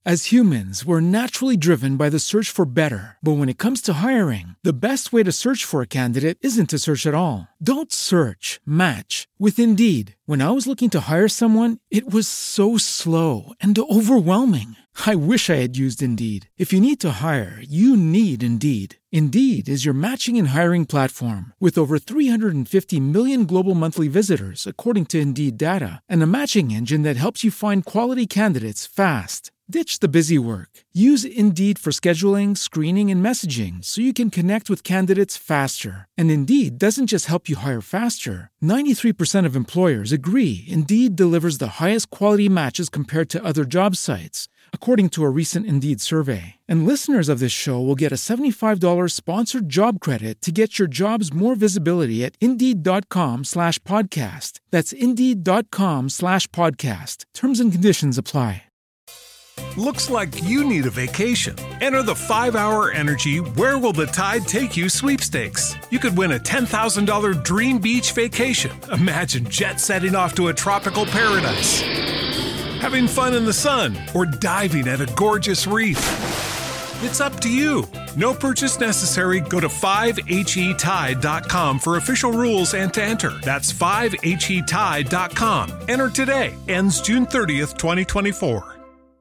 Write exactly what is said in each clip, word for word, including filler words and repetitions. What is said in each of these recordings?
As humans, we're naturally driven by the search for better. But when it comes to hiring, the best way to search for a candidate isn't to search at all. Don't search, match with Indeed. When I was looking to hire someone, it was so slow and overwhelming. I wish I had used Indeed. If you need to hire, you need Indeed. Indeed is your matching and hiring platform with over three hundred fifty million global monthly visitors, according to Indeed data, and a matching engine that helps you find quality candidates fast. Ditch the busy work. Use Indeed for scheduling, screening, and messaging so you can connect with candidates faster. And Indeed doesn't just help you hire faster. ninety-three percent of employers agree Indeed delivers the highest quality matches compared to other job sites, according to a recent Indeed survey. And listeners of this show will get a seventy-five dollars sponsored job credit to get your jobs more visibility at Indeed.com slash podcast. That's Indeed.com slash podcast. Terms and conditions apply. Looks like you need a vacation. Enter the five hour Energy Where Will the Tide Take You sweepstakes. You could win a ten thousand dollars dream beach vacation. Imagine jet setting off to a tropical paradise, having fun in the sun, or diving at a gorgeous reef. It's up to you. No purchase necessary. Go to five H E tide dot com for official rules and to enter. That's five H E tide dot com. Enter today. Ends June thirtieth, twenty twenty-four.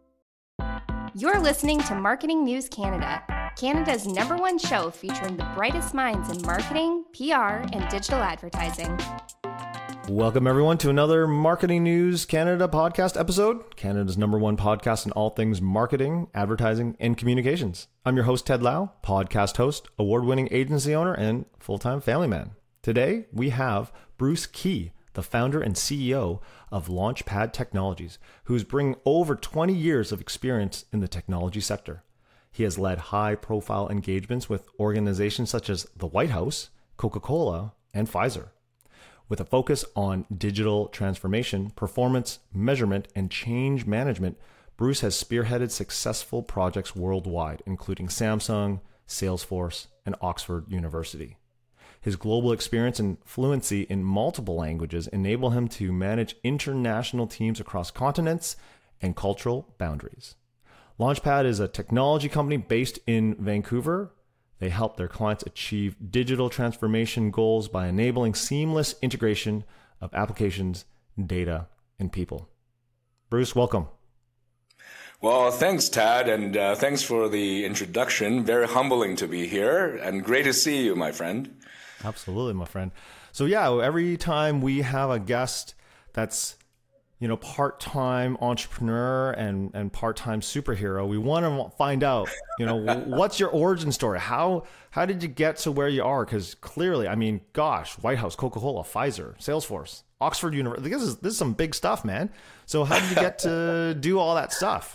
You're listening to Marketing News Canada, Canada's number one show featuring the brightest minds in marketing, P R, and digital advertising. Welcome, everyone, to another Marketing News Canada podcast episode, Canada's number one podcast in all things marketing, advertising, and communications. I'm your host, Ted Lau, podcast host, award-winning agency owner, and full-time family man. Today, we have Bruce Key, the founder and C E O of Launchpad Technologies, who's bringing over twenty years of experience in the technology sector. He has led high-profile engagements with organizations such as the White House, Coca-Cola, and Pfizer. With a focus on digital transformation, performance, measurement, and change management, Bruce has spearheaded successful projects worldwide, including Samsung, Salesforce, and Oxford University. His global experience and fluency in multiple languages enable him to manage international teams across continents and cultural boundaries. Launchpad is a technology company based in Vancouver. They help their clients achieve digital transformation goals by enabling seamless integration of applications, data, and people. Bruce, welcome. Well, thanks, Tad, and uh, thanks for the introduction. Very humbling to be here, and great to see you, my friend. Absolutely, my friend. So yeah, every time we have a guest that's, you know, part-time entrepreneur and, and part-time superhero, we want to find out, you know, what's your origin story? How how did you get to where you are? Because clearly, I mean, gosh, White House, Coca-Cola, Pfizer, Salesforce, Oxford University. This is this is some big stuff, man. So how did you get to do all that stuff?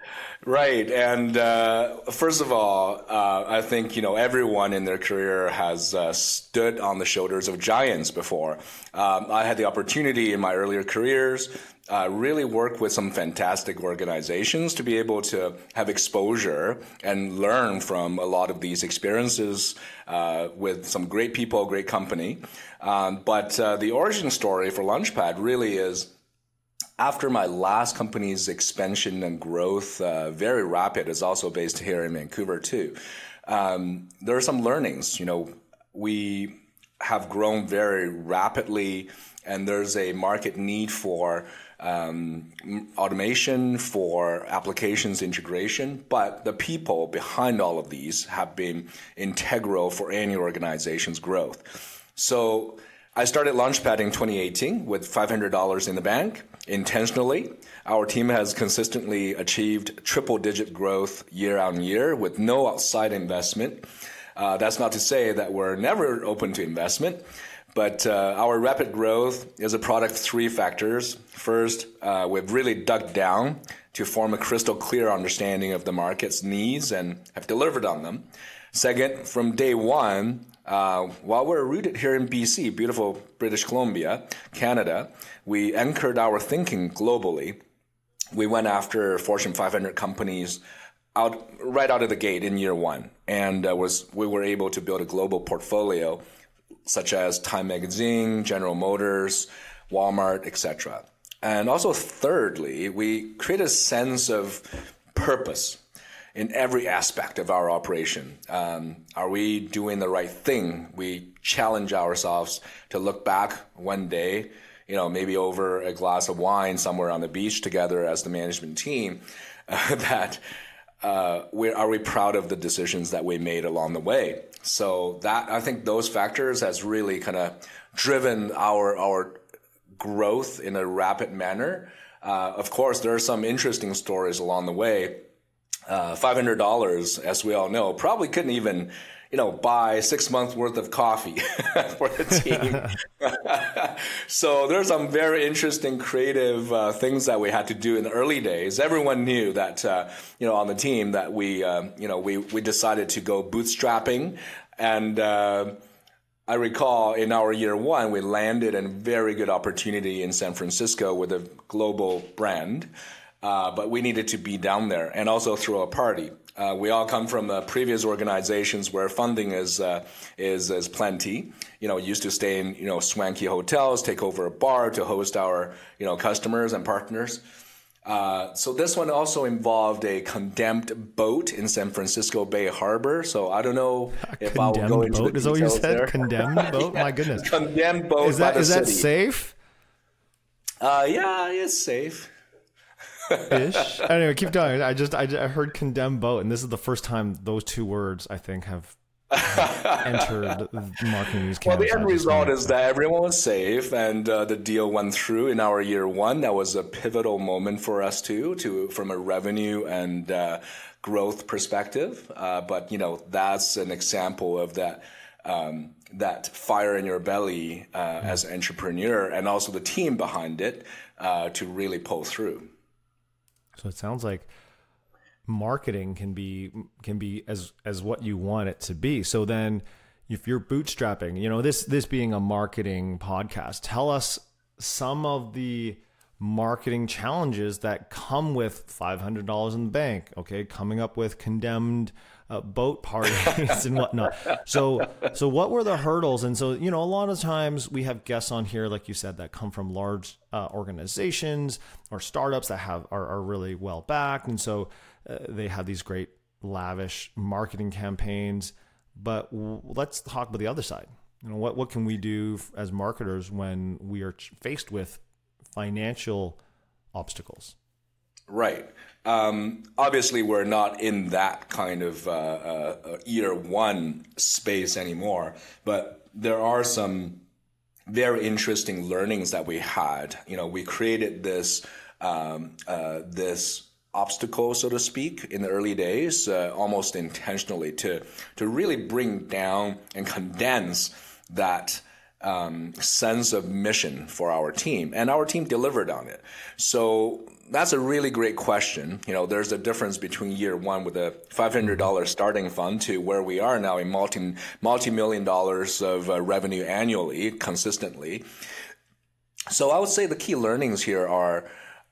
Right. And uh, first of all, uh, I think, you know, everyone in their career has uh, stood on the shoulders of giants before. Um, I had the opportunity in my earlier careers uh, really work with some fantastic organizations to be able to have exposure and learn from a lot of these experiences uh, with some great people, great company. Um, but uh, the origin story for Launchpad really is, after my last company's expansion and growth, uh, very rapid, is also based here in Vancouver too. Um, there are some learnings. You know, we have grown very rapidly, and there's a market need for um, automation, for applications integration. But the people behind all of these have been integral for any organization's growth. So I started Launchpad in twenty eighteen with five hundred dollars in the bank. Intentionally, our team has consistently achieved triple-digit growth year on year with no outside investment. Uh, that's not to say that we're never open to investment, but uh, our rapid growth is a product of three factors. First, uh, we've really dug down to form a crystal clear understanding of the market's needs and have delivered on them. Second, from day one, Uh, while we're rooted here in B C, beautiful British Columbia, Canada, we anchored our thinking globally. We went after Fortune five hundred companies out right out of the gate in year one, and uh, was we were able to build a global portfolio, such as Time Magazine, General Motors, Walmart, et cetera. And also, thirdly, we create a sense of purpose in every aspect of our operation. Um, are we doing the right thing? We challenge ourselves to look back one day, you know, maybe over a glass of wine somewhere on the beach together as the management team, uh, that uh, we are we proud of the decisions that we made along the way? So that, I think those factors has really kind of driven our our growth in a rapid manner. Uh, of course, there are some interesting stories along the way. Uh, five hundred dollars, as we all know, probably couldn't even, you know, buy six months worth of coffee for the team. So there's some very interesting creative uh, things that we had to do in the early days. Everyone knew that, uh, you know, on the team that we, uh, you know, we, we decided to go bootstrapping. And uh, I recall in our year one, we landed a very good opportunity in San Francisco with a global brand. Uh, but we needed to be down there and also throw a party. Uh, we all come from uh, previous organizations where funding is uh, is is plenty. You know, used to stay in you know swanky hotels, take over a bar to host our you know customers and partners. Uh, so this one also involved a condemned boat in San Francisco Bay Harbor. So I don't know a if I'll go into boat? the Is that what you said? there. Condemned boat? Yeah. My goodness. Condemned boat. Is that by the is that city. safe? Uh, yeah, it's safe. Ish. Anyway, keep going. I just I, I heard condemned boat, and this is the first time those two words I think have uh, entered the marketing news. Well, the end result is that everyone was safe, and uh, the deal went through in our year one. That was a pivotal moment for us too, to from a revenue and uh, growth perspective. Uh, but you know, that's an example of that. Um, that fire in your belly uh, mm-hmm. as an entrepreneur, and also the team behind it uh, to really pull through. So it sounds like marketing can be can be as as what you want it to be. So then if you're bootstrapping, you know, this this being a marketing podcast, tell us some of the marketing challenges that come with five hundred dollars in the bank, okay, coming up with condemned uh, boat parties and whatnot. So, so what were the hurdles? And so, you know, a lot of times we have guests on here, like you said, that come from large uh, organizations or startups that have are, are really well backed. And so uh, they have these great lavish marketing campaigns. But w- let's talk about the other side. You know, what, what can we do as marketers when we are faced with financial obstacles? Right. Um, obviously, we're not in that kind of uh, uh, year one space anymore, but there are some very interesting learnings that we had. You know, we created this um, uh, this obstacle, so to speak, in the early days, uh, almost intentionally to to really bring down and condense that Um, sense of mission for our team, and our team delivered on it. So that's a really great question. You know, there's a difference between year one with a five hundred dollars starting fund to where we are now in multi multi-million dollars of uh, revenue annually, consistently. So I would say the key learnings here are,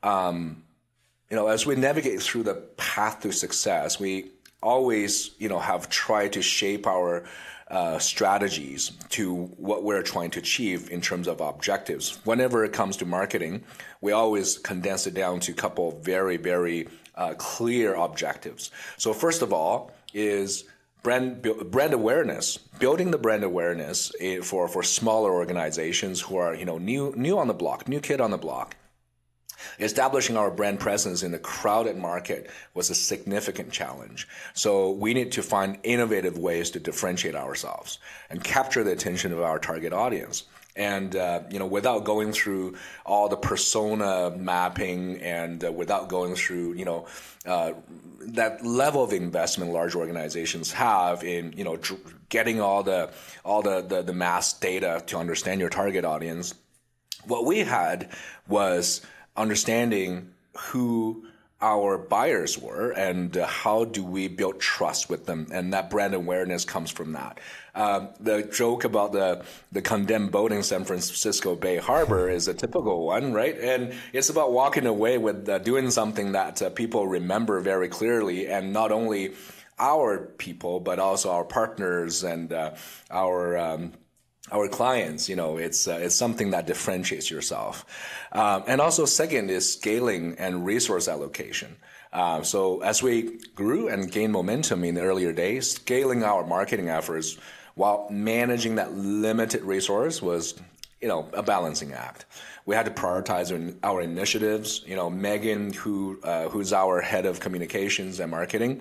um, you know, as we navigate through the path to success, we always, you know, have tried to shape our Uh, strategies to what we're trying to achieve in terms of objectives. Whenever it comes to marketing, we always condense it down to a couple of very, very uh, clear objectives. So first of all is brand brand awareness, building the brand awareness for, for smaller organizations who are, you know, new new on the block, new kid on the block. Establishing our brand presence in the crowded market was a significant challenge. So we need to find innovative ways to differentiate ourselves and capture the attention of our target audience. And, uh, you know, without going through all the persona mapping and uh, without going through, you know, uh, that level of investment large organizations have in, you know, dr- getting all the, all the, the, the mass data to understand your target audience. What we had was understanding who our buyers were and uh, how do we build trust with them, and that brand awareness comes from that. Um, the joke about the the condemned boat in San Francisco Bay Harbor is a typical one, right? And it's about walking away with uh, doing something that uh, people remember very clearly, and not only our people but also our partners and uh, our um, our clients. You know, it's uh, it's something that differentiates yourself. Um, and also second is scaling and resource allocation. Uh, so as we grew and gained momentum in the earlier days, scaling our marketing efforts while managing that limited resource was, you know, a balancing act. We had to prioritize our, our initiatives. You know, Megan, who uh, who's our head of communications and marketing,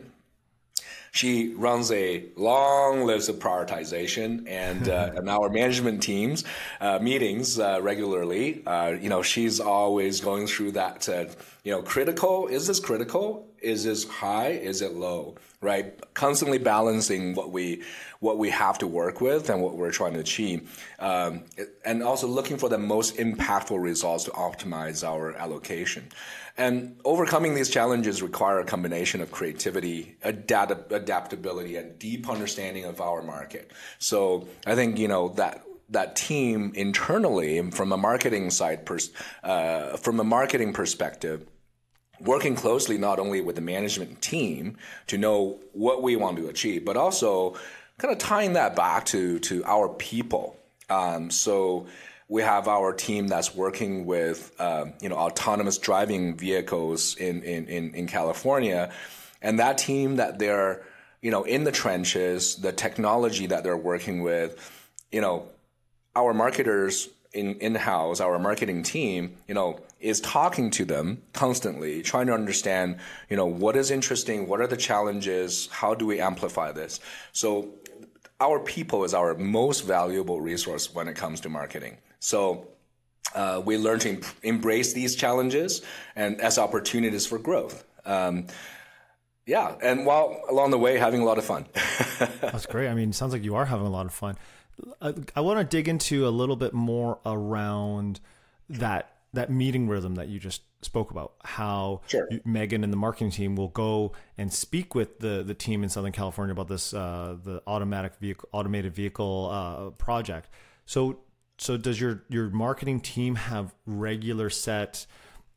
she runs a long list of prioritization, and uh, and our management teams uh, meetings uh, regularly. Uh, you know, she's always going through that. Uh, you know, critical. Is this critical? Is this high? Is it low? Right? Constantly balancing what we what we have to work with and what we're trying to achieve, um, and also looking for the most impactful results to optimize our allocation. And overcoming these challenges require a combination of creativity, adapt- adaptability, and deep understanding of our market. So I think, you know, that that team internally, from a marketing side, pers- uh, from a marketing perspective, working closely not only with the management team to know what we want to achieve, but also kind of tying that back to to our people. Um, so. We have our team that's working with, uh, you know, autonomous driving vehicles in, in, in, in California. And that team that they're, you know, in the trenches, the technology that they're working with, you know, our marketers in, in-house, our marketing team, you know, is talking to them constantly, trying to understand, you know, what is interesting, what are the challenges, how do we amplify this? So our people is our most valuable resource when it comes to marketing. So uh, we learn to em- embrace these challenges and as opportunities for growth. Um, yeah, and while along the way having a lot of fun. That's great. I mean, it sounds like you are having a lot of fun. I, I want to dig into a little bit more around that that meeting rhythm that you just spoke about. How sure. you, Megan and the marketing team will go and speak with the the team in Southern California about this uh, the automatic vehicle automated vehicle uh, project. So. So does your, your marketing team have regular set,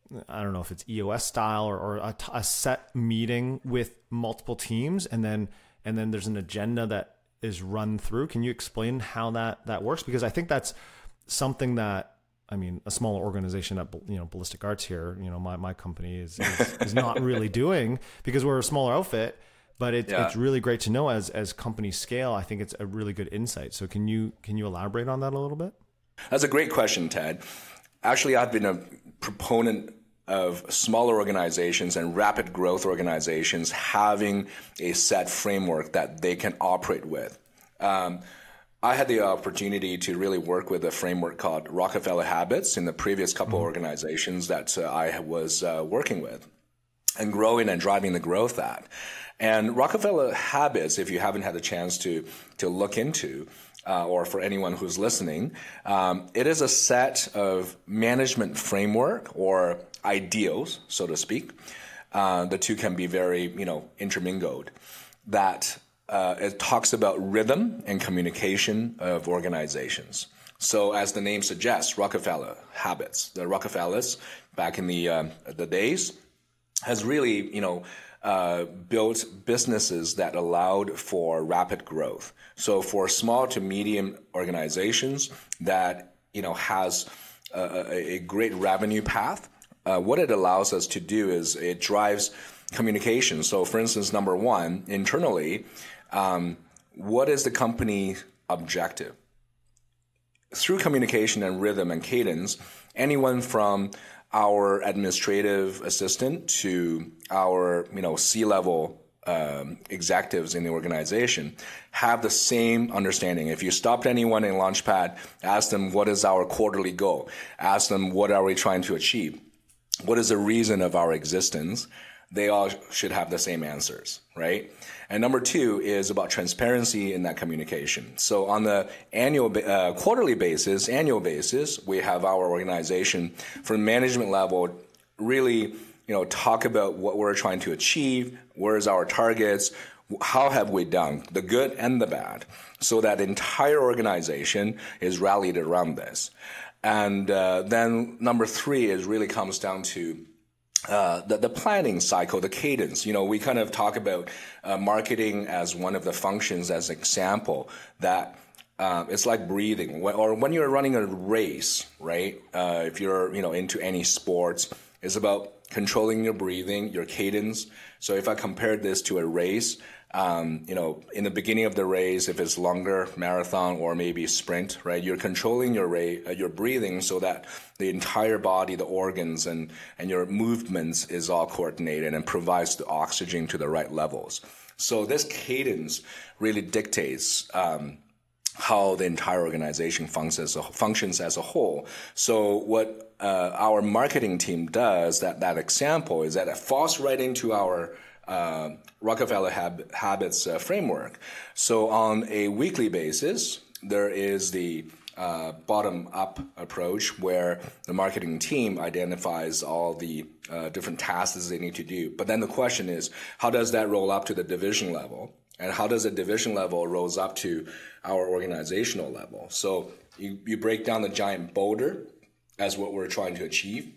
I don't know if it's E O S style or, or a, a set meeting with multiple teams, and then and then there's an agenda that is run through? Can you explain how that, that works? Because I think that's something that, I mean, a smaller organization at, you know, Ballistic Arts here, you know, my, my company is, is, is not really doing, because we're a smaller outfit. But it, yeah. it's really great to know as as companies scale. I think it's a really good insight. So can you can you elaborate on that a little bit? That's a great question, Ted. Actually, I've been a proponent of smaller organizations and rapid growth organizations having a set framework that they can operate with. Um, I had the opportunity to really work with a framework called Rockefeller Habits in the previous couple mm-hmm. organizations that uh, I was uh, working with and growing and driving the growth at. And Rockefeller Habits, if you haven't had a chance to to look into, Uh, or for anyone who's listening, um, it is a set of management framework or ideals, so to speak. Uh, the two can be very, you know, intermingled. That uh, it talks about rhythm and communication of organizations. So, as the name suggests, Rockefeller Habits. The Rockefellers, back in the uh, the days, has really, you know, uh, built businesses that allowed for rapid growth. So for small to medium organizations that, you know, has a, a great revenue path, uh, what it allows us to do is it drives communication. So for instance, number one, internally, um, what is the company objective? Through communication and rhythm and cadence, anyone from our administrative assistant to our, you know, C-level um, executives in the organization have the same understanding. If you stopped anyone in Launchpad, ask them, what is our quarterly goal? Ask them, what are we trying to achieve? What is the reason of our existence? They all should have the same answers, right? And number two is about transparency in that communication. So on the annual, uh, quarterly basis, annual basis, we have our organization from management level really, you know, talk about what we're trying to achieve, where's our targets, how have we done, the good and the bad, so that entire organization is rallied around this. And uh, then number three is really comes down to Uh, the, the planning cycle, the cadence. You know, we kind of talk about uh, marketing as one of the functions as an example that uh, it's like breathing. When, or when you're running a race, right? Uh, if you're, you know, into any sports, is about controlling your breathing, your cadence. So if I compared this to a race, um, you know, in the beginning of the race, if it's longer marathon or maybe sprint, right, you're controlling your ra- uh, your breathing so that the entire body, the organs, and and your movements is all coordinated and provides the oxygen to the right levels. So this cadence really dictates um, how the entire organization functions as a, functions as a whole. So what uh, our marketing team does, that that example, is that it falls right into our uh, Rockefeller Hab- Habits uh, framework. So on a weekly basis, there is the uh, bottom-up approach where the marketing team identifies all the uh, different tasks they need to do. But then the question is, how does that roll up to the division level? And how does the division level rolls up to our organizational level? So you, you break down the giant boulder as what we're trying to achieve,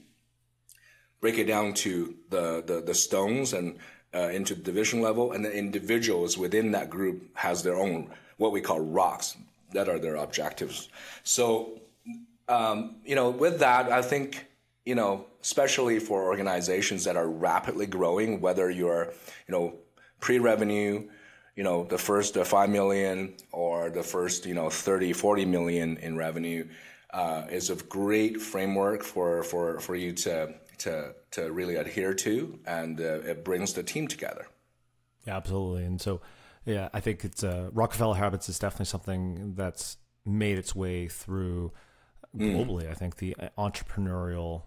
break it down to the, the, the stones and uh, into the division level, and the individuals within that group has their own, what we call rocks, that are their objectives. So, um, you know, with that, I think, you know, especially for organizations that are rapidly growing, whether you're, you know, pre-revenue, you know, the first uh, five million or the first, you know, thirty, forty million in revenue, uh, is a great framework for, for, for you to, to, to really adhere to, and uh, it brings the team together. Yeah, absolutely. And so, yeah, I think it's uh, Rockefeller Habits is definitely something that's made its way through globally. Mm. I think the entrepreneurial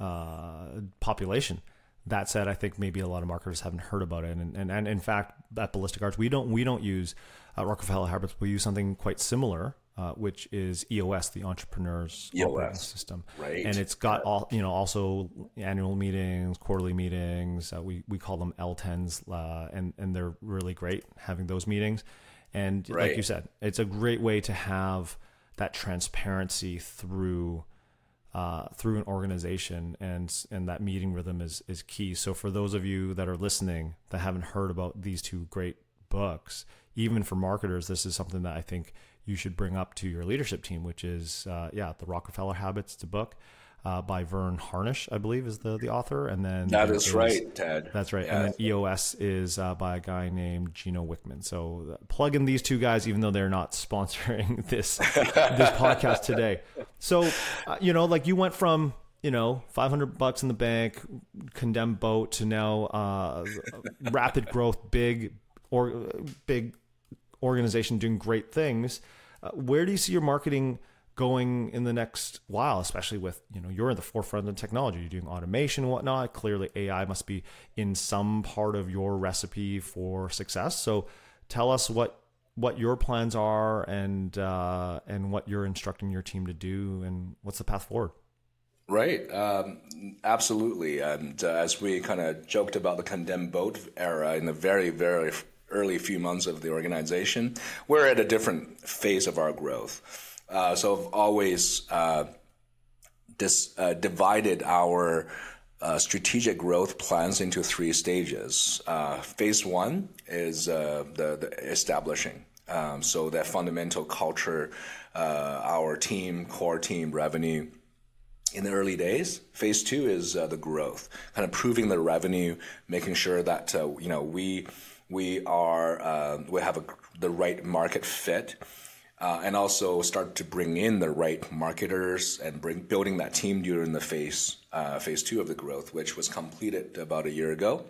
uh, population. That said, I think maybe a lot of marketers haven't heard about it, and and, and in fact, at Ballistic Arts, we don't we don't use uh, Rockefeller Habits. We use something quite similar, uh, which is E O S, the Entrepreneurs E O S. Operating System, right? And it's got all you know, also annual meetings, quarterly meetings. Uh, we we call them L tens, uh, and and they're really great having those meetings. And right. like you said, it's a great way to have that transparency through. Uh, through an organization, and and that meeting rhythm is is key. So for those of you that are listening that haven't heard about these two great books, even for marketers, this is something that I think you should bring up to your leadership team, which is uh, yeah, the Rockefeller Habits, the book uh, by Verne Harnish, I believe is the the author, and then that is, is right, Ted. That's right, yeah. And then E O S is uh, by a guy named Gino Wickman. So uh, plug in these two guys, even though they're not sponsoring this this podcast today. So uh, you know, like you went from you know five hundred bucks in the bank, condemned boat, to now uh, rapid growth, big or big organization doing great things. Uh, where do you see your marketing going in the next while, especially with, you know, you're in the forefront of technology, you're doing automation and whatnot. Clearly A I must be in some part of your recipe for success. So tell us what, what your plans are, and, uh, and what you're instructing your team to do, and what's the path forward. Right. Um, absolutely. And uh, as we kind of joked about the condemned boat era in the very, very early few months of the organization, we're at a different phase of our growth. Uh, so I've always uh, dis, uh, divided our uh, strategic growth plans into three stages. Uh, phase one is uh, the, the establishing. Um, so that fundamental culture, uh, our team, core team, revenue in the early days. Phase two is uh, the growth, kind of proving the revenue, making sure that uh, you know we we are uh, we have a, the right market fit. Uh, and also start to bring in the right marketers and bring building that team during the phase uh, phase two of the growth, which was completed about a year ago.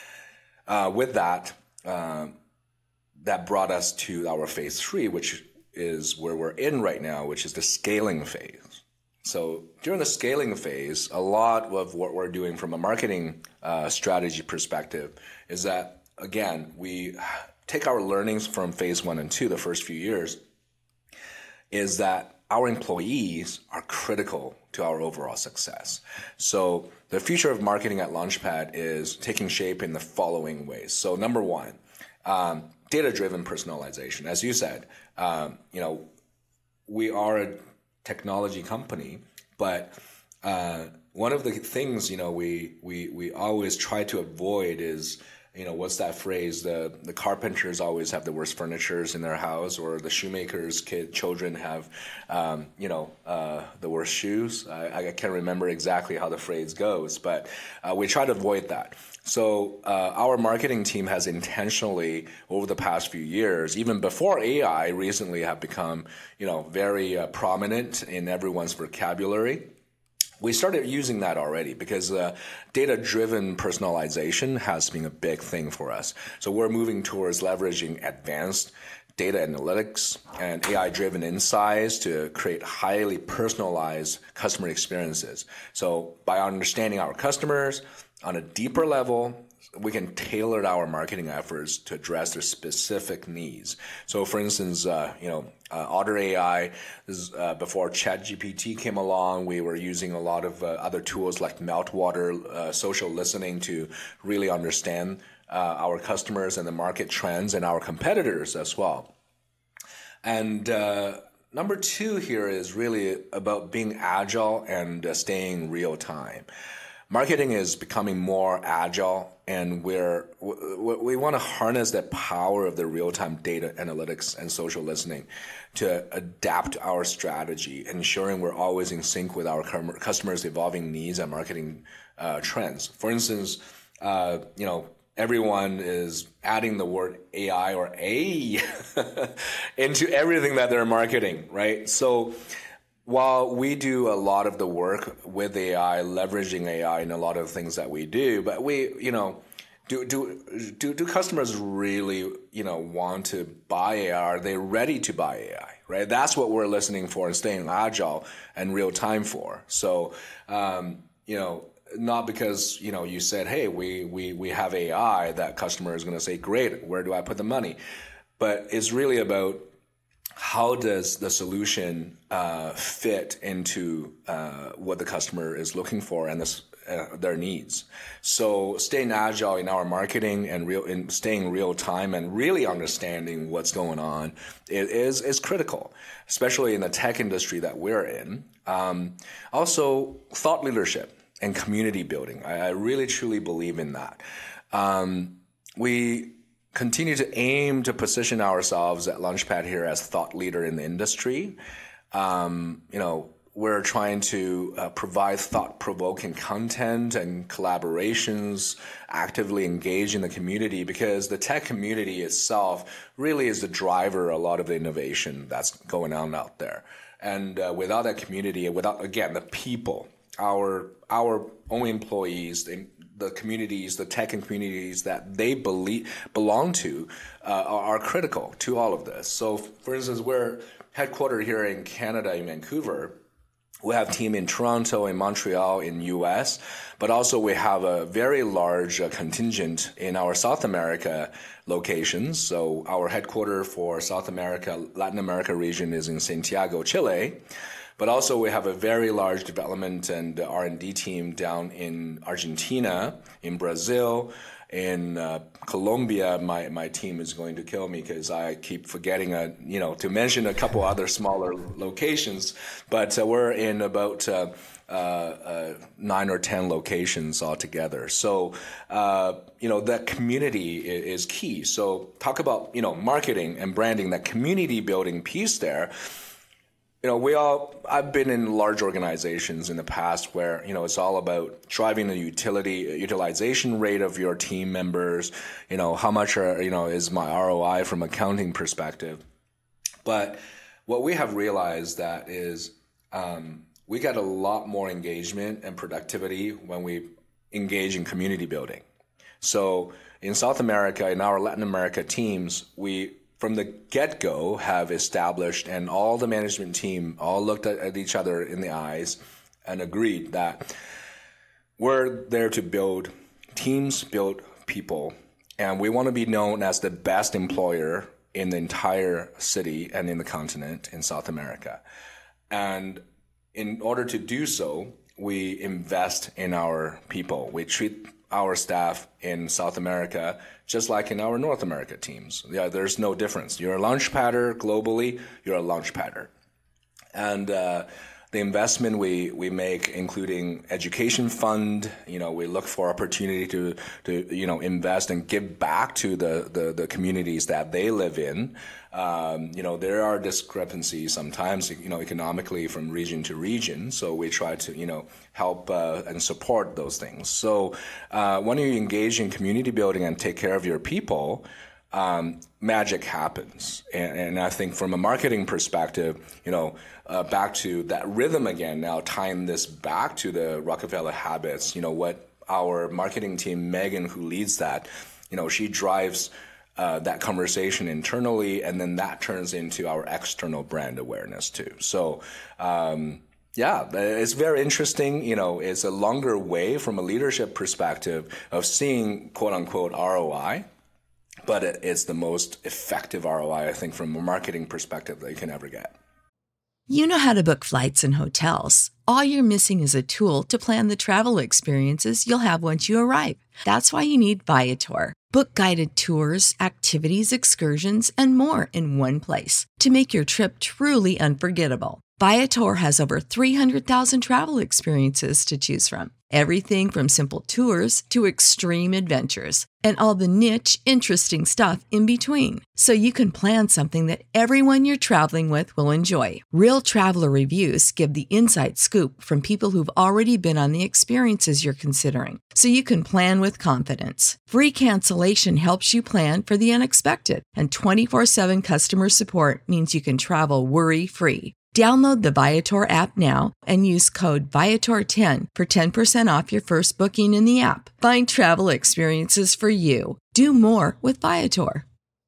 Uh, with that, uh, that brought us to our phase three, which is where we're in right now, which is the scaling phase. So during the scaling phase, a lot of what we're doing from a marketing uh, strategy perspective is that, again, we take our learnings from phase one and two, the first few years, is that our employees are critical to our overall success. So the future of marketing at Launchpad is taking shape in the following ways. So number one, um, data-driven personalization. As you said, um, you know, we are a technology company, but uh, one of the things, you know, we we we always try to avoid is you know, what's that phrase? The the carpenters always have the worst furnitures in their house, or the shoemakers' kid children have, um, you know, uh, the worst shoes. I, I can't remember exactly how the phrase goes, but uh, we try to avoid that. So uh, our marketing team has intentionally, over the past few years, even before A I, recently have become, you know, very uh, prominent in everyone's vocabulary. We started using that already because uh, data-driven personalization has been a big thing for us. So we're moving towards leveraging advanced data analytics and A I-driven insights to create highly personalized customer experiences. So by understanding our customers on a deeper level, we can tailor our marketing efforts to address their specific needs. So, for instance, uh, you know, uh, Otter A I, this is, uh, before ChatGPT came along, we were using a lot of uh, other tools like Meltwater, uh, social listening to really understand uh, our customers and the market trends and our competitors as well. And uh, number two here is really about being agile and uh, staying real time. Marketing is becoming more agile, and we're, we, we want to harness that power of the real-time data analytics and social listening to adapt our strategy, ensuring we're always in sync with our customers' evolving needs and marketing uh, trends. For instance, uh, you know, everyone is adding the word A I or A into everything that they're marketing, right? So while we do a lot of the work with A I, leveraging A I in a lot of things that we do, but we, you know, do do do do customers really, you know, want to buy A I? Are they ready to buy A I? Right? That's what we're listening for and staying agile and real time for. So, um, you know, not because, you know, you said, hey, we we we have A I, that customer is going to say, great, where do I put the money? But it's really about how does the solution uh, fit into uh, what the customer is looking for and this, uh, their needs. So staying agile in our marketing and real in staying real time and really understanding what's going on is is critical, especially in the tech industry that we're in. Um, also, thought leadership and community building. I, I really truly believe in that. Um, we continue to aim to position ourselves at Launchpad here as thought leader in the industry. Um, you know, we're trying to uh, provide thought-provoking content and collaborations, actively engage in the community, because the tech community itself really is the driver of a lot of the innovation that's going on out there. And uh, without that community, without, again, the people, our our own employees, the, the communities, the tech and communities that they believe belong to uh, are, are critical to all of this. So, for instance, we're headquartered here in Canada, in Vancouver. We have team in Toronto, in Montreal, in U S, but also we have a very large uh, contingent in our South America locations. So our headquarters for South America, Latin America region is in Santiago, Chile. But also we have a very large development and R and D team down in Argentina, in Brazil, in uh, Colombia. My my team is going to kill me because I keep forgetting, a, you know, to mention a couple other smaller locations. But uh, we're in about uh, uh, uh, nine or ten locations altogether. So, uh, you know, that community is, is key. So talk about, you know, marketing and branding, that community building piece there. You know, we all, I've been in large organizations in the past where, you know, it's all about driving the utility, utilization rate of your team members, you know, how much are, you know, is my R O I from accounting perspective. But what we have realized that is um, we get a lot more engagement and productivity when we engage in community building. So in South America, in our Latin America teams, we from the get-go have established, and all the management team all looked at, at each other in the eyes and agreed that we're there to build teams, build people, and we want to be known as the best employer in the entire city and in the continent in South America. And in order to do so, we invest in our people. We treat our staff in South America just like in our North America teams. Yeah, there's no difference. You're a Launchpadder globally, you're a Launchpadder. And uh, the investment we, we make, including education fund, you know, we look for opportunity to, to you know, invest and give back to the, the, the communities that they live in. Um, you know, there are discrepancies sometimes, you know, economically from region to region. So we try to, you know, help uh, and support those things. So uh, when you engage in community building and take care of your people, um, magic happens. And, and I think from a marketing perspective, you know, uh, back to that rhythm again, now tying this back to the Rockefeller habits, you know, what our marketing team, Megan, who leads that, you know, she drives Uh, that conversation internally, and then that turns into our external brand awareness too. So, um, yeah, it's very interesting. You know, it's a longer way from a leadership perspective of seeing quote unquote R O I, but it, it's the most effective R O I, I think, from a marketing perspective that you can ever get. You know how to book flights and hotels. All you're missing is a tool to plan the travel experiences you'll have once you arrive. That's why you need Viator. Book guided tours, activities, excursions, and more in one place to make your trip truly unforgettable. Viator has over three hundred thousand travel experiences to choose from. Everything from simple tours to extreme adventures and all the niche, interesting stuff in between. So you can plan something that everyone you're traveling with will enjoy. Real traveler reviews give the inside scoop from people who've already been on the experiences you're considering. So you can plan with confidence. Free cancellation helps you plan for the unexpected. And twenty-four seven customer support means you can travel worry-free. Download the Viator app now and use code Viator ten for ten percent off your first booking in the app. Find travel experiences for you. Do more with Viator.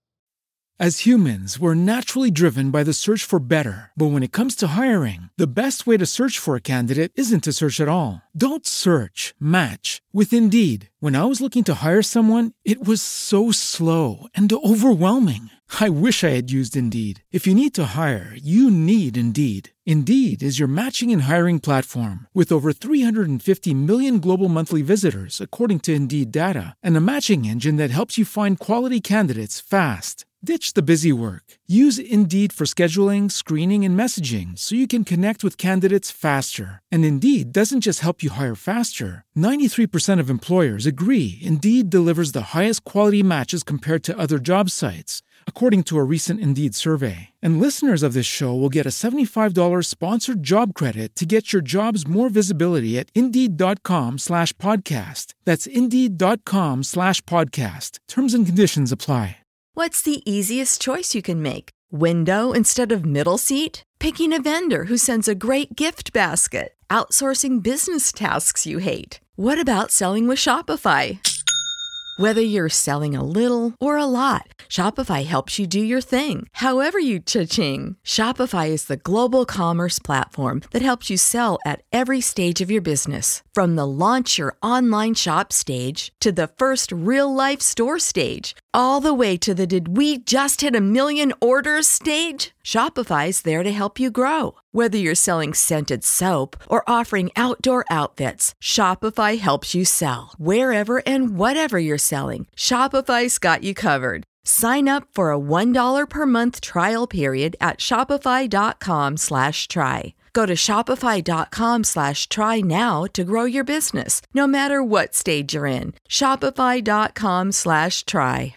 As humans, we're naturally driven by the search for better. But when it comes to hiring, the best way to search for a candidate isn't to search at all. Don't search, match with Indeed. When I was looking to hire someone, it was so slow and overwhelming. I wish I had used Indeed. If you need to hire, you need Indeed. Indeed is your matching and hiring platform with over three hundred fifty million global monthly visitors, according to Indeed data, and a matching engine that helps you find quality candidates fast. Ditch the busy work. Use Indeed for scheduling, screening, and messaging so you can connect with candidates faster. And Indeed doesn't just help you hire faster. ninety-three percent of employers agree Indeed delivers the highest quality matches compared to other job sites, according to a recent Indeed survey. And listeners of this show will get a seventy-five dollars sponsored job credit to get your jobs more visibility at Indeed.com slash podcast. That's Indeed.com slash podcast. Terms and conditions apply. What's the easiest choice you can make? Window instead of middle seat? Picking a vendor who sends a great gift basket? Outsourcing business tasks you hate? What about selling with Shopify? Whether you're selling a little or a lot, Shopify helps you do your thing, however you cha-ching. Shopify is the global commerce platform that helps you sell at every stage of your business. From the launch your online shop stage to the first real-life store stage, all the way to the did we just hit a million orders stage. Shopify's there to help you grow. Whether you're selling scented soap or offering outdoor outfits, Shopify helps you sell. Wherever and whatever you're selling, Shopify's got you covered. Sign up for a one dollar per month trial period at shopify.com slash try. Go to shopify.com slash try now to grow your business, no matter what stage you're in. Shopify.com slash try.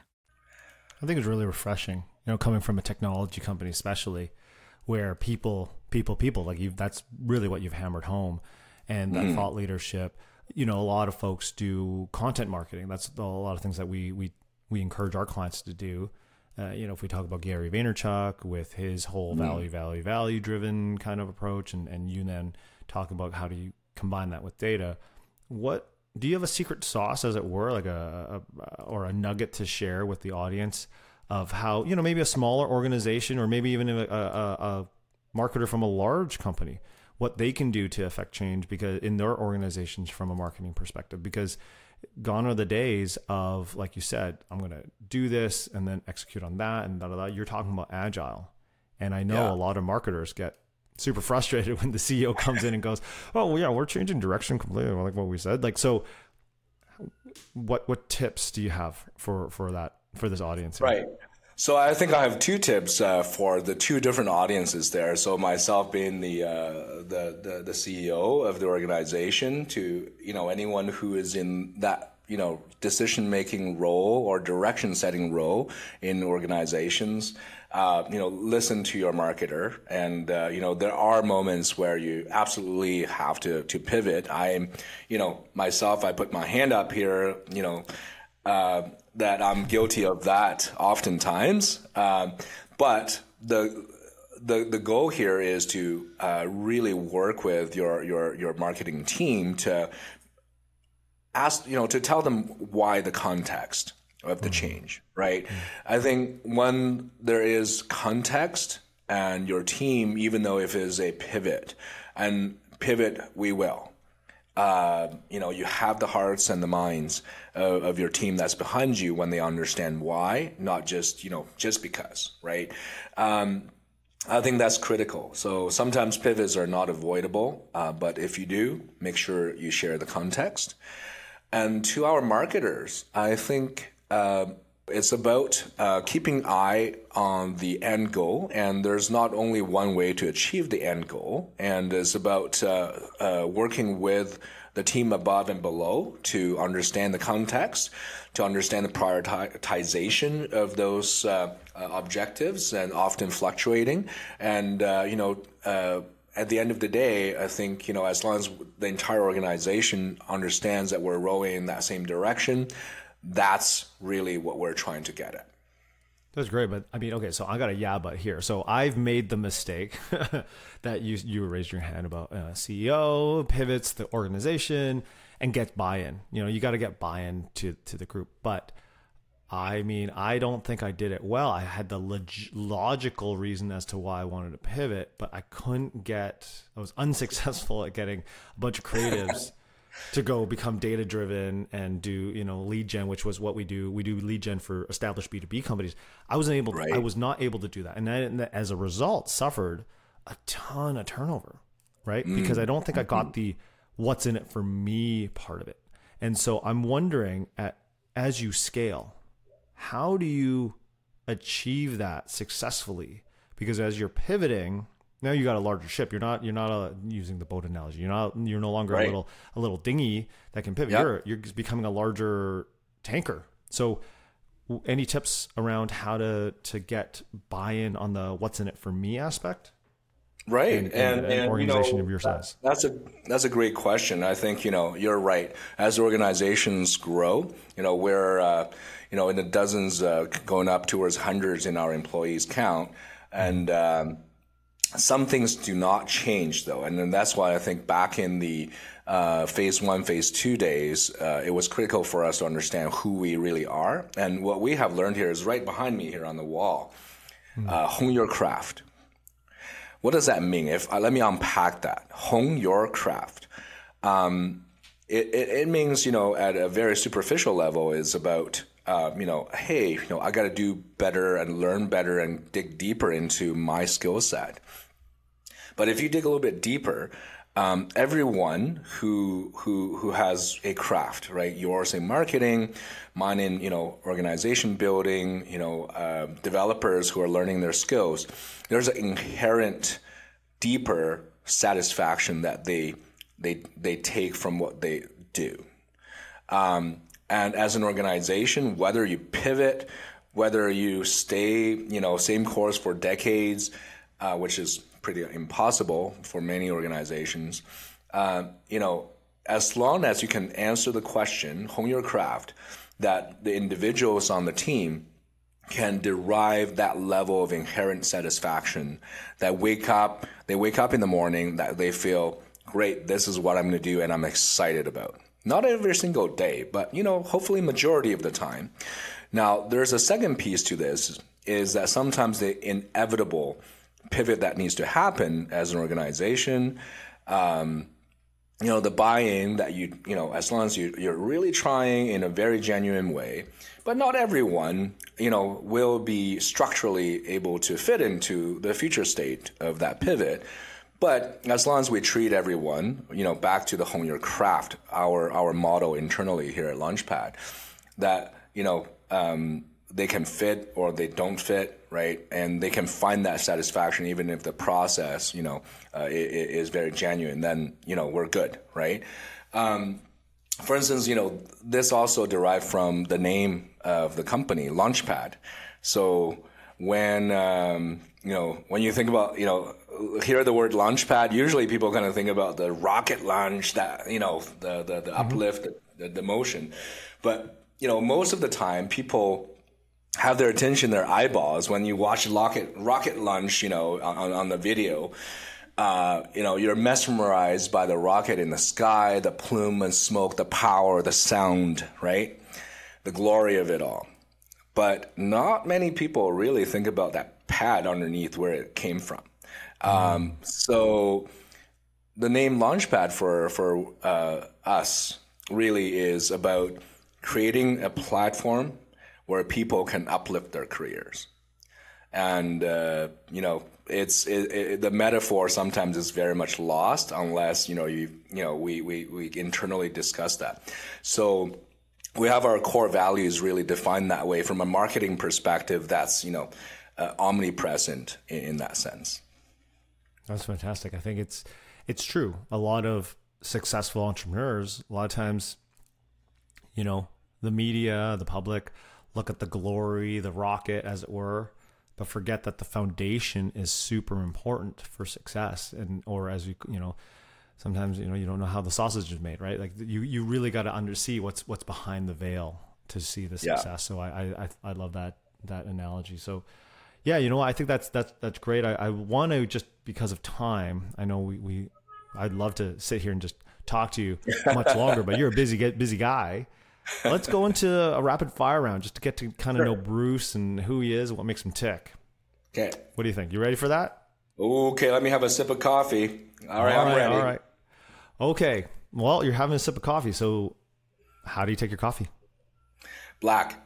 I think it's really refreshing, you know, coming from a technology company, especially where people, people, people like you, that's really what you've hammered home. And that mm. thought leadership, you know, a lot of folks do content marketing. That's a lot of things that we, we, we encourage our clients to do. Uh, you know, if we talk about Gary Vaynerchuk with his whole mm. value, value, value driven kind of approach, and, and you then talk about how do you combine that with data, what, do you have a secret sauce, as it were, like a, a or a nugget to share with the audience of how, you know, maybe a smaller organization or maybe even a, a, a marketer from a large company, what they can do to affect change because in their organizations from a marketing perspective? Because gone are the days of, like you said, I'm going to do this and then execute on that and da da da. You're talking about agile. And I know yeah. a lot of marketers get super frustrated when the C E O comes in and goes, oh, well, yeah, we're changing direction completely, like what we said. Like, so what what tips do you have for, for that, for this audience? Right. So I think I have two tips uh, for the two different audiences there. So myself being the, uh, the the the C E O of the organization, to you know anyone who is in that you know decision making role or direction setting role in organizations, uh, you know listen to your marketer, and uh, you know there are moments where you absolutely have to to pivot. I'm you know myself, I put my hand up here, you know. Uh, that I'm guilty of that oftentimes, uh, but the the the goal here is to uh, really work with your your your marketing team to ask you know to tell them why the context of the change, right? Mm-hmm. I think when there is context and your team, even though if it is a pivot, and pivot we will. Uh, you know, you have the hearts and the minds of, of your team that's behind you when they understand why, not just, you know, just because, right? Um, I think that's critical. So sometimes pivots are not avoidable, uh, but if you do, make sure you share the context. And to our marketers, I think uh, it's about uh, keeping eye on the end goal, and there's not only one way to achieve the end goal, and it's about uh, uh, working with the team above and below to understand the context, to understand the prioritization of those uh, uh, objectives, and often fluctuating. And uh, you know, uh, at the end of the day, I think you know, as long as the entire organization understands that we're rowing in that same direction, that's really what we're trying to get at. That's great, but I mean, okay, so I got a yeah, but here. So I've made the mistake that you you raised your hand about uh, C E O pivots the organization and get buy-in. You know, you got to get buy-in to to the group. But I mean, I don't think I did it well. I had the log- logical reason as to why I wanted to pivot, but I couldn't get. I was unsuccessful at getting a bunch of creatives to go become data driven and do, you know, lead gen, which was what we do. We do lead gen for established B two B companies. I wasn't able to, right. I was not able to do that. And then as a result suffered a ton of turnover, right? Mm. Because I don't think I got the what's in it for me part of it. And so I'm wondering at, as you scale, how do you achieve that successfully? Because as you're pivoting, now you got a larger ship. You're not. You're not a, using the boat analogy. You're not. You're no longer right. a little a little dinghy that can pivot. Yep. You're you're becoming a larger tanker. So, any tips around how to to get buy-in on the what's in it for me aspect? Right, and, and, and, and organization you know, of your size. That's a that's a great question. I think you know you're right. As organizations grow, you know we're uh, you know in the dozens, uh, going up towards hundreds in our employees count, and. Um, Some things do not change, though, and then that's why I think back in the uh, phase one, phase two days, uh, it was critical for us to understand who we really are. And what we have learned here is right behind me here on the wall, mm. uh, hone your craft. What does that mean? If uh, let me unpack that. Hone your craft. Um, it, it, it means, you know, at a very superficial level, is about Uh, you know, hey, you know, I got to do better and learn better and dig deeper into my skill set. But if you dig a little bit deeper, um, everyone who who who has a craft, right? Yours in marketing, mine in you know organization building, you know, uh, developers who are learning their skills. There's an inherent, deeper satisfaction that they they they take from what they do. Um, And as an organization, whether you pivot, whether you stay, you know, same course for decades, uh, which is pretty impossible for many organizations, uh, you know, as long as you can answer the question, hone your craft, that the individuals on the team can derive that level of inherent satisfaction, that wake up, they wake up in the morning, that they feel, great, this is what I'm going to do and I'm excited about. Not every single day, but, you know, hopefully majority of the time. Now, there's a second piece to this, is that sometimes the inevitable pivot that needs to happen as an organization, um, you know, the buy-in that you, you know, as long as you, you're really trying in a very genuine way, but not everyone, you know, will be structurally able to fit into the future state of that pivot. But as long as we treat everyone, you know, back to the hone your craft, our our motto internally here at Launchpad, that, you know, um, they can fit or they don't fit, right? And they can find that satisfaction even if the process, you know, uh, is very genuine. Then, you know, we're good, right? Um, for instance, you know, this also derived from the name of the company, Launchpad. So when um, you know, when you think about, you know, hear the word Launchpad, usually people kind of think about the rocket launch, that, you know, the the, the mm-hmm. uplift, the, the, the motion. But you know, most of the time, people have their attention, their eyeballs when you watch rocket rocket launch, you know, on, on the video. Uh, you know, you're mesmerized by the rocket in the sky, the plume and smoke, the power, the sound, right? The glory of it all. But not many people really think about that pad underneath where it came from. Um, so the name Launchpad for, for uh, us really is about creating a platform where people can uplift their careers. And, uh, you know, it's it, it, the metaphor sometimes is very much lost unless, you know, you you know, we, we, we internally discuss that. So we have our core values really defined that way from a marketing perspective. That's, you know, uh, omnipresent in, in that sense. That's fantastic. I think it's it's true. A lot of successful entrepreneurs, a lot of times, you know, the media, the public look at the glory, the rocket, as it were, but forget that the foundation is super important for success. And, or as you, you know, sometimes, you know, you don't know how the sausage is made, right? Like you, you really got to under see what's, what's behind the veil to see the success. Yeah. So I, I, I love that, that analogy. So yeah, you know, I think that's, that's, that's great. I, I want to, just because of time, I know we, we, I'd love to sit here and just talk to you much longer, but you're a busy, busy guy. Let's go into a rapid fire round just to get to kind of know Bruce and who he is and what makes him tick. Okay. What do you think? You ready for that? Okay, let me have a sip of coffee. All right, all right I'm ready. All right. Okay. Well, you're having a sip of coffee. So how do you take your coffee? Black.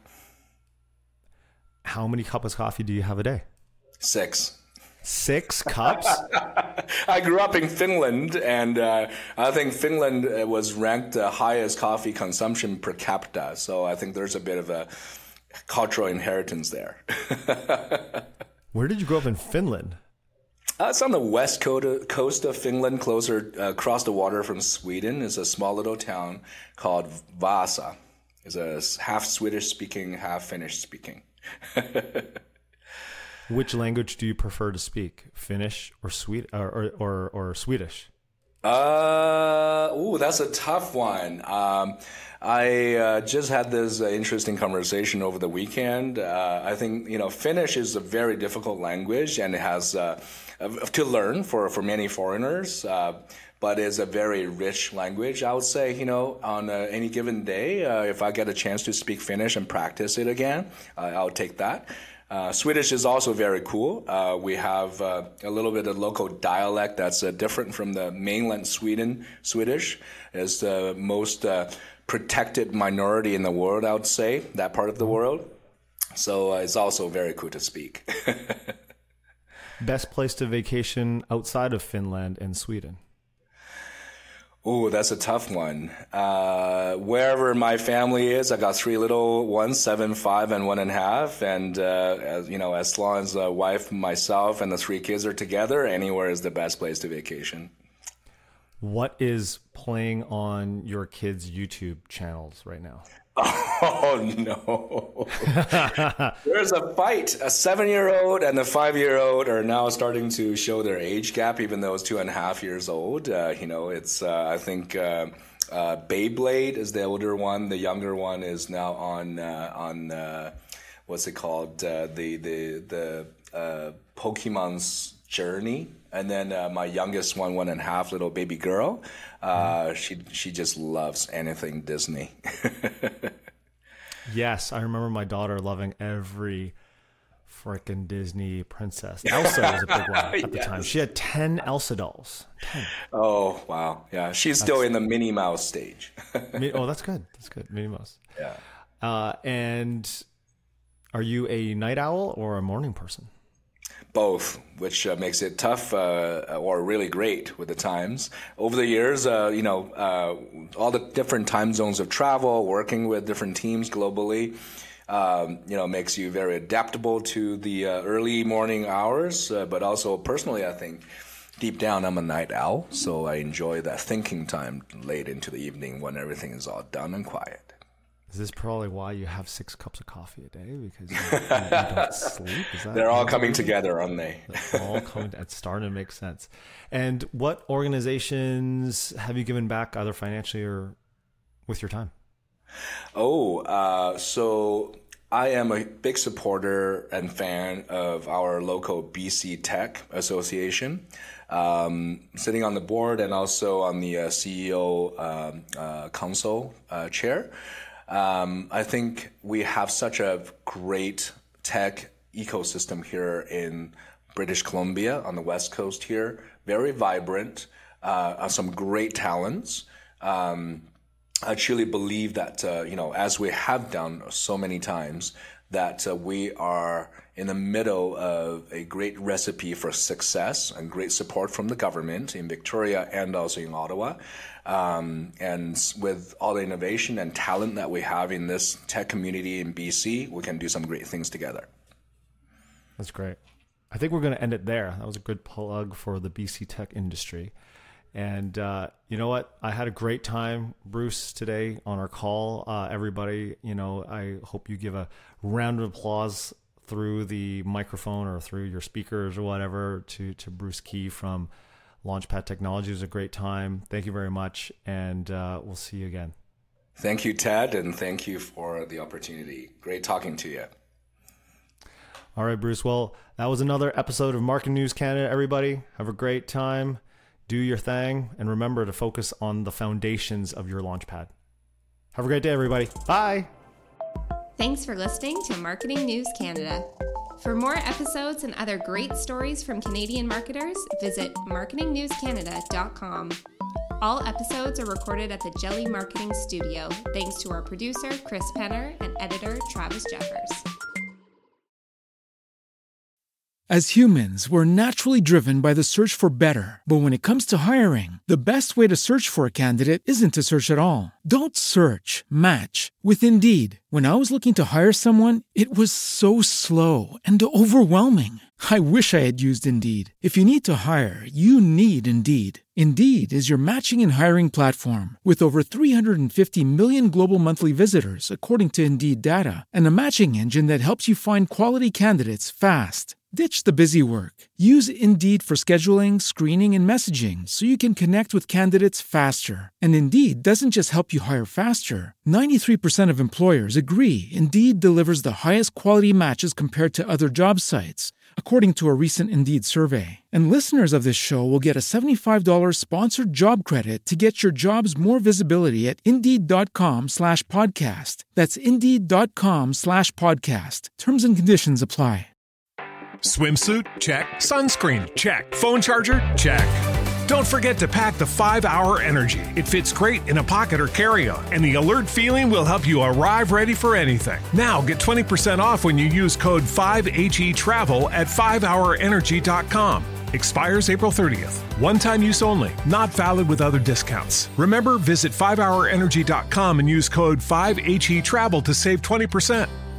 How many cups of coffee do you have a day? Six. Six cups? I grew up in Finland, and uh, I think Finland was ranked the highest coffee consumption per capita. So I think there's a bit of a cultural inheritance there. Where did you grow up in Finland? Uh, it's on the west coast of Finland, closer uh, across the water from Sweden. It's a small little town called Vasa. It's a half Swedish-speaking, half Finnish-speaking. Which language do you prefer to speak, Finnish or Swede or or, or, or Swedish? Uh, ooh, that's a tough one. Um, I uh, just had this uh, interesting conversation over the weekend. Uh, I think, you know, Finnish is a very difficult language and it has uh, to learn for, for many foreigners, uh, but it's a very rich language, I would say. You know, on uh, any given day, uh, if I get a chance to speak Finnish and practice it again, uh, I'll take that. Uh, Swedish is also very cool. Uh, we have uh, a little bit of local dialect that's uh, different from the mainland Sweden Swedish. It's the most uh, protected minority in the world, I would say, that part of the world. So uh, it's also very cool to speak. Best place to vacation outside of Finland and Sweden? Oh, that's a tough one. Uh, wherever my family is, I got three little ones, seven, five, and one and a half. And, uh, as, you know, as long as the wife, myself, and the three kids are together, anywhere is the best place to vacation. What is playing on your kids' YouTube channels right now? Oh, no. There's a fight. A seven-year-old and a five-year-old are now starting to show their age gap, even though it's two and a half years old. Uh, you know, it's, uh, I think, uh, uh, Beyblade is the older one. The younger one is now on, uh, on uh, what's it called? Uh, the, the, the uh, Pokemon's Journey. And then uh, my youngest one, one and a half, little baby girl, uh, mm. she she just loves anything Disney. Yes, I remember my daughter loving every freaking Disney princess. Elsa was a big one at yes. the time. She had ten Elsa dolls. ten. Oh, wow. Yeah, she's that's, still in the Minnie Mouse stage. Oh, that's good. That's good. Minnie Mouse. Yeah. Uh, and are you a night owl or a morning person? Both, which uh, makes it tough uh, or really great with the times. Over the years, uh, you know, uh, all the different time zones of travel, working with different teams globally, Um, you know, makes you very adaptable to the uh, early morning hours, uh, but also personally, I think deep down I'm a night owl, so I enjoy that thinking time late into the evening when everything is all done and quiet. Is this probably why you have six cups of coffee a day? Because you, you, you don't sleep? Is that They're all coming together, aren't they? They're all coming. It's starting to make sense. And what organizations have you given back, either financially or with your time? Oh, uh, so I am a big supporter and fan of our local B C Tech Association. Um, sitting on the board and also on the uh, C E O um, uh, Council uh, chair. Um, I think we have such a great tech ecosystem here in British Columbia on the West Coast here. Very vibrant, uh, some great talents. Um, I truly believe that, uh, you know, as we have done so many times, that uh, we are in the middle of a great recipe for success and great support from the government in Victoria and also in Ottawa. Um, and with all the innovation and talent that we have in this tech community in B C, we can do some great things together. That's great. I think we're going to end it there. That was a good plug for the B C tech industry. And uh, you know what? I had a great time, Bruce, today on our call. Uh, everybody, you know, I hope you give a round of applause through the microphone or through your speakers or whatever to, to Bruce Key from Launchpad Technology. It was a great time. Thank you very much. And uh, we'll see you again. Thank you, Ted. And thank you for the opportunity. Great talking to you. All right, Bruce. Well, that was another episode of Marketing News Canada. Everybody, have a great time. Do your thing. And remember to focus on the foundations of your Launchpad. Have a great day, everybody. Bye. Thanks for listening to Marketing News Canada. For more episodes and other great stories from Canadian marketers, visit marketing news canada dot com. All episodes are recorded at the Jelly Marketing Studio, thanks to our producer, Chris Penner, and editor, Travis Jeffers. As humans, we're naturally driven by the search for better. But when it comes to hiring, the best way to search for a candidate isn't to search at all. Don't search, match with Indeed. When I was looking to hire someone, it was so slow and overwhelming. I wish I had used Indeed. If you need to hire, you need Indeed. Indeed is your matching and hiring platform with over three hundred fifty million global monthly visitors, according to Indeed data, and a matching engine that helps you find quality candidates fast. Ditch the busy work. Use Indeed for scheduling, screening, and messaging so you can connect with candidates faster. And Indeed doesn't just help you hire faster. ninety-three percent of employers agree Indeed delivers the highest quality matches compared to other job sites, according to a recent Indeed survey. And listeners of this show will get a seventy-five dollars sponsored job credit to get your jobs more visibility at Indeed.com slash podcast. That's Indeed.com slash podcast. Terms and conditions apply. Swimsuit? Check. Sunscreen? Check. Phone charger? Check. Don't forget to pack the five hour Energy. It fits great in a pocket or carry-on, and the alert feeling will help you arrive ready for anything. Now get twenty percent off when you use code five H E travel at five hour energy dot com. Expires April thirtieth. One-time use only. Not valid with other discounts. Remember, visit five hour energy dot com and use code five H E travel to save twenty percent.